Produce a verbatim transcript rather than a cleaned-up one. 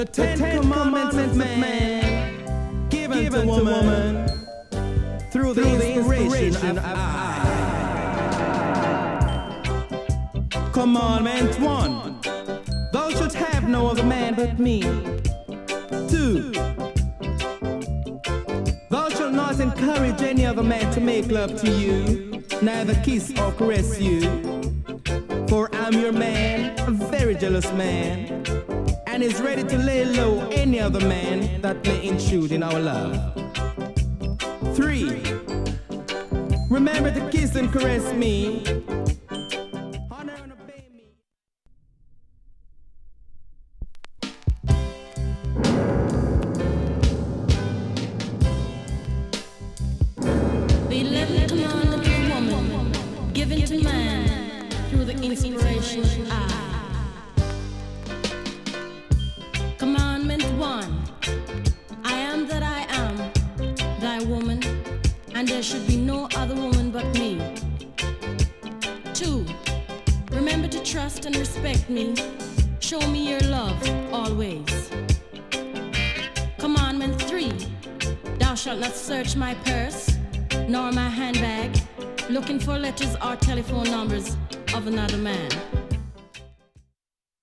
The Ten, the ten Commandments, commandments of man, given, given to woman, woman through, through the inspiration of I. Commandment one, thou shalt have no other man but me. Two, thou shalt not encourage any other man to make love to you, neither kiss or caress you. For I'm your man, a very jealous man, and is ready to lay low any other man that may intrude in our love. Three, remember to kiss and caress me. Honor and obey me. The eleventh commandment of woman, given to man through the inspiration of I. Commandment one, I am that I am, thy woman, and there should be no other woman but me. Two, remember to trust and respect me, show me your love always. Commandment three, thou shalt not search my purse, nor my handbag, looking for letters or telephone numbers of another man.